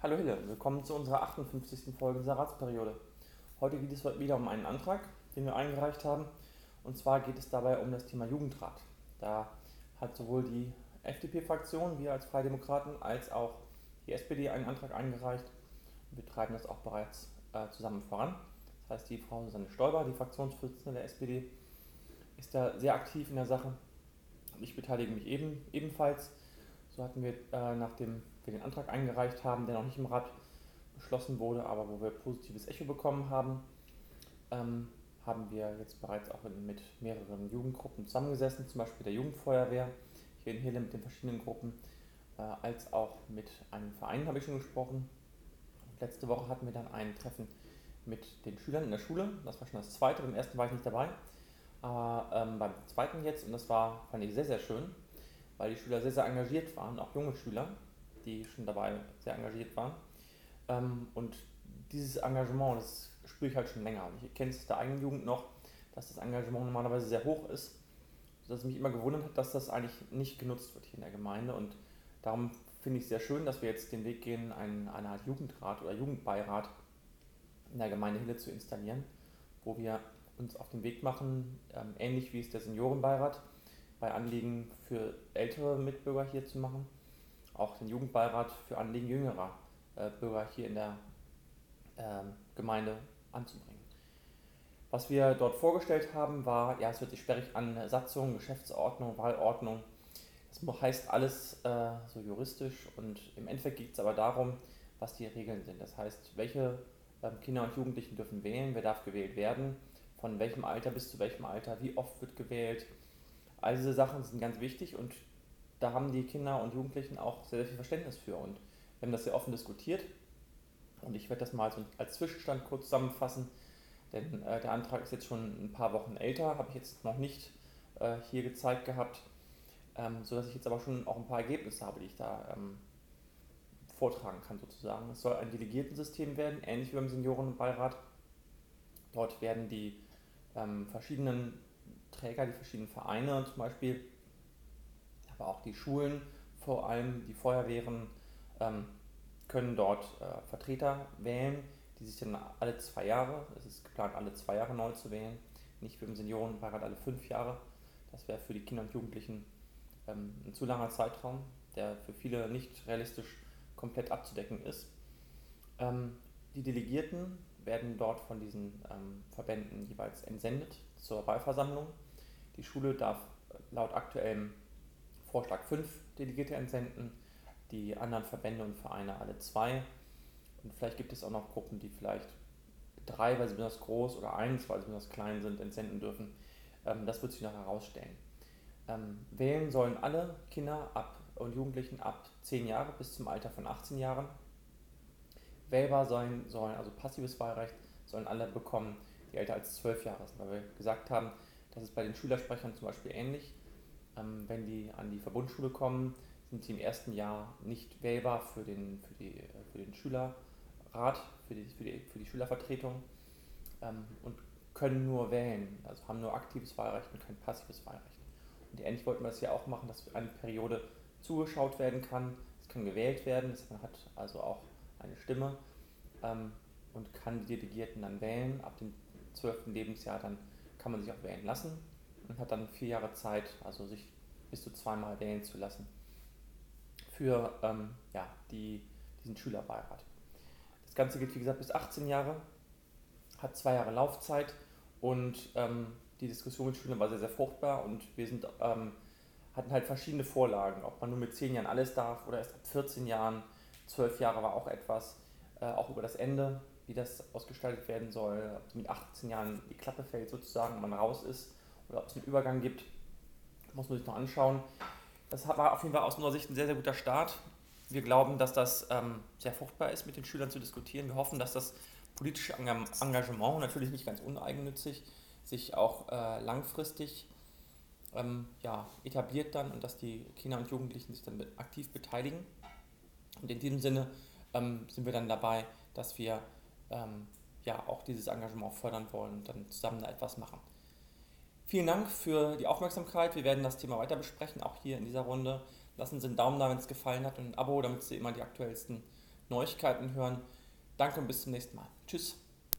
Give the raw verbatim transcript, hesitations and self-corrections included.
Hallo Hille, willkommen zu unserer achtundfünfzigsten Folge dieser Ratsperiode. Heute geht es wieder um einen Antrag, den wir eingereicht haben. Und zwar geht es dabei um das Thema Jugendrat. Da hat sowohl die F D P-Fraktion, wir als Freie Demokraten, als auch die S P D einen Antrag eingereicht. Und wir treiben das auch bereits äh, zusammen voran. Das heißt, die Frau Susanne Stoiber, die Fraktionsvorsitzende der S P D, ist da sehr aktiv in der Sache. Und ich beteilige mich eben, ebenfalls. So hatten wir, äh, nachdem wir den Antrag eingereicht haben, der noch nicht im Rat beschlossen wurde, aber wo wir positives Echo bekommen haben, ähm, haben wir jetzt bereits auch in, mit mehreren Jugendgruppen zusammengesessen, zum Beispiel der Jugendfeuerwehr hier in Hille mit den verschiedenen Gruppen, äh, als auch mit einem Verein habe ich schon gesprochen. Und letzte Woche hatten wir dann ein Treffen mit den Schülern in der Schule, das war schon das zweite, beim ersten war ich nicht dabei, aber ähm, beim zweiten jetzt, und das war, fand ich sehr, sehr schön, weil die Schüler sehr, sehr engagiert waren, auch junge Schüler, die schon dabei sehr engagiert waren. Ähm, und dieses Engagement, das spüre ich halt schon länger. Und ich kenne es aus der eigenen Jugend noch, dass das Engagement normalerweise sehr hoch ist, sodass es mich immer gewundert hat, dass das eigentlich nicht genutzt wird hier in der Gemeinde. Und darum finde ich es sehr schön, dass wir jetzt den Weg gehen, einen, eine Art Jugendrat oder Jugendbeirat in der Gemeinde Hille zu installieren, wo wir uns auf den Weg machen, ähm, ähnlich wie es der Seniorenbeirat bei Anliegen für ältere Mitbürger hier zu machen, auch den Jugendbeirat für Anliegen jüngerer äh, Bürger hier in der ähm, Gemeinde anzubringen. Was wir dort vorgestellt haben, war, ja, es hört sich sperrig an, Satzung, Geschäftsordnung, Wahlordnung. Das heißt alles äh, so juristisch, und im Endeffekt geht es aber darum, was die Regeln sind. Das heißt, welche äh, Kinder und Jugendlichen dürfen wählen, wer darf gewählt werden, von welchem Alter bis zu welchem Alter, wie oft wird gewählt. All diese Sachen sind ganz wichtig, und da haben die Kinder und Jugendlichen auch sehr, sehr viel Verständnis für, und wir haben das sehr offen diskutiert, und ich werde das mal so als Zwischenstand kurz zusammenfassen, denn äh, der Antrag ist jetzt schon ein paar Wochen älter, habe ich jetzt noch nicht äh, hier gezeigt gehabt, ähm, sodass ich jetzt aber schon auch ein paar Ergebnisse habe, die ich da ähm, vortragen kann sozusagen. Es soll ein Delegiertensystem werden, ähnlich wie beim Seniorenbeirat. Dort werden die ähm, verschiedenen Träger, die verschiedenen Vereine zum Beispiel, aber auch die Schulen, vor allem die Feuerwehren, ähm, können dort äh, Vertreter wählen, die sich dann alle zwei Jahre, es ist geplant, alle zwei Jahre neu zu wählen, nicht wie im Seniorenbeirat alle fünf Jahre. Das wäre für die Kinder und Jugendlichen ähm, ein zu langer Zeitraum, der für viele nicht realistisch komplett abzudecken ist. Ähm, die Delegierten werden dort von diesen ähm, Verbänden jeweils entsendet zur Wahlversammlung. Die Schule darf laut aktuellem Vorschlag fünf Delegierte entsenden, die anderen Verbände und Vereine alle zwei. Und vielleicht gibt es auch noch Gruppen, die vielleicht drei, weil sie besonders groß, oder eins, weil sie besonders klein sind, entsenden dürfen. Ähm, das wird sich noch herausstellen. Ähm, wählen sollen alle Kinder ab und Jugendlichen ab zehn Jahre bis zum Alter von achtzehn Jahren. Wählbar sein sollen, also passives Wahlrecht, sollen alle bekommen, die älter als zwölf Jahre sind, weil wir gesagt haben, das ist bei den Schülersprechern zum Beispiel ähnlich. Ähm, wenn die an die Verbundschule kommen, sind sie im ersten Jahr nicht wählbar für den, für die, für den Schülerrat, für die, für die, für die Schülervertretung, ähm, und können nur wählen, also haben nur aktives Wahlrecht und kein passives Wahlrecht. Und ähnlich wollten wir das ja auch machen, dass für eine Periode zugeschaut werden kann, es kann gewählt werden, man hat also auch eine Stimme, ähm, und kann die Delegierten dann wählen. Ab dem zwölften Lebensjahr dann kann man sich auch wählen lassen und hat dann vier Jahre Zeit, also sich bis zu zweimal wählen zu lassen für ähm, ja, die, diesen Schülerbeirat. Das Ganze geht wie gesagt bis achtzehn Jahre, hat zwei Jahre Laufzeit, und ähm, die Diskussion mit Schülern war sehr, sehr fruchtbar, und wir sind, ähm, hatten halt verschiedene Vorlagen, ob man nur mit zehn Jahren alles darf oder erst ab vierzehn Jahren, zwölf Jahre war auch etwas, äh, auch über das Ende, wie das ausgestaltet werden soll, ob mit achtzehn Jahren die Klappe fällt sozusagen und man raus ist, oder ob es einen Übergang gibt, muss man sich noch anschauen. Das war auf jeden Fall aus unserer Sicht ein sehr, sehr guter Start. Wir glauben, dass das ähm, sehr fruchtbar ist, mit den Schülern zu diskutieren. Wir hoffen, dass das politische Engagement, natürlich nicht ganz uneigennützig, sich auch äh, langfristig ähm, ja, etabliert dann, und dass die Kinder und Jugendlichen sich dann aktiv beteiligen. Und in diesem Sinne ähm, sind wir dann dabei, dass wir ähm, ja auch dieses Engagement fördern wollen und dann zusammen da etwas machen. Vielen Dank für die Aufmerksamkeit. Wir werden das Thema weiter besprechen, auch hier in dieser Runde. Lassen Sie einen Daumen da, wenn es gefallen hat, und ein Abo, damit Sie immer die aktuellsten Neuigkeiten hören. Danke und bis zum nächsten Mal. Tschüss.